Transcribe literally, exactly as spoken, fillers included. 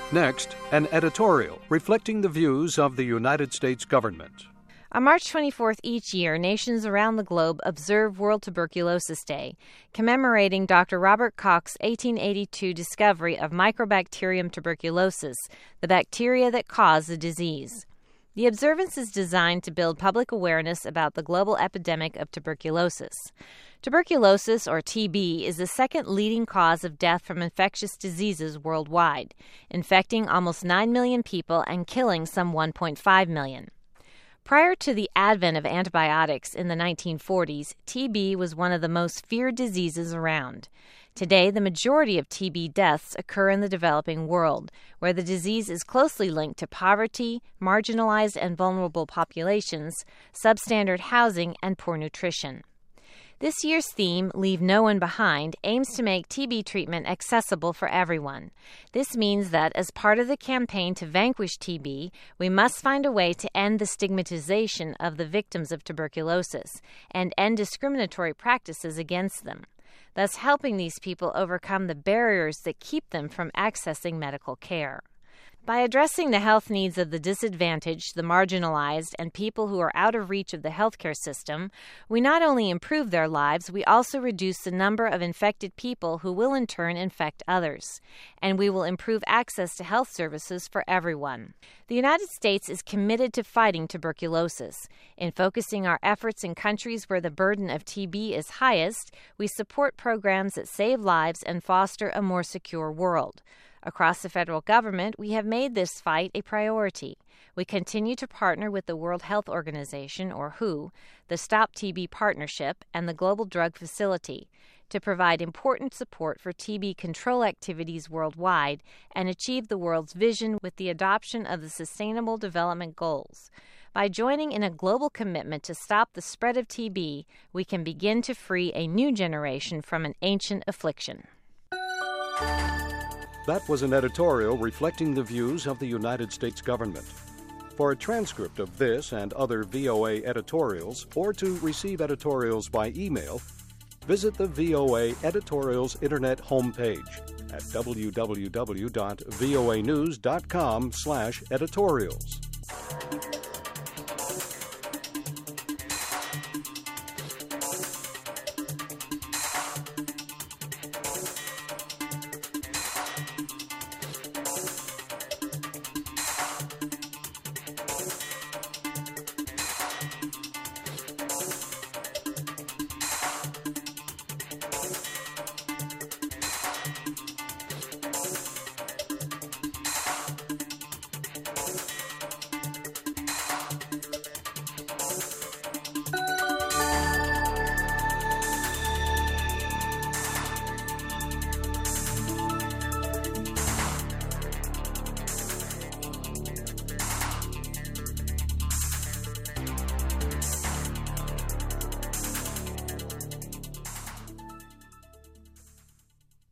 Next, an editorial reflecting the views of the United States government. On March twenty-fourth each year, nations around the globe observe World Tuberculosis Day, commemorating Doctor Robert Koch's eighteen eighty-two discovery of Mycobacterium tuberculosis, the bacteria that cause the disease. The observance is designed to build public awareness about the global epidemic of tuberculosis. Tuberculosis, or T B, is the second leading cause of death from infectious diseases worldwide, infecting almost nine million people and killing some one point five million. Prior to the advent of antibiotics in the nineteen forties, T B was one of the most feared diseases around. Today, the majority of T B deaths occur in the developing world, where the disease is closely linked to poverty, marginalized and vulnerable populations, substandard housing, and poor nutrition. This year's theme, Leave No One Behind, aims to make T B treatment accessible for everyone. This means that as part of the campaign to vanquish T B, we must find a way to end the stigmatization of the victims of tuberculosis and end discriminatory practices against them, thus helping these people overcome the barriers that keep them from accessing medical care. By addressing the health needs of the disadvantaged, the marginalized, and people who are out of reach of the healthcare system, we not only improve their lives, we also reduce the number of infected people who will in turn infect others, and we will improve access to health services for everyone. The United States is committed to fighting tuberculosis. In focusing our efforts in countries where the burden of T B is highest, we support programs that save lives and foster a more secure world. Across the federal government, we have made this fight a priority. We continue to partner with the World Health Organization, or W H O, the Stop T B Partnership, and the Global Drug Facility to provide important support for T B control activities worldwide and achieve the world's vision with the adoption of the Sustainable Development Goals. By joining in a global commitment to stop the spread of T B, we can begin to free a new generation from an ancient affliction. That was an editorial reflecting the views of the United States government. For a transcript of this and other V O A editorials, or to receive editorials by email, visit the V O A Editorials Internet homepage at w w w dot voa news dot com slash editorials.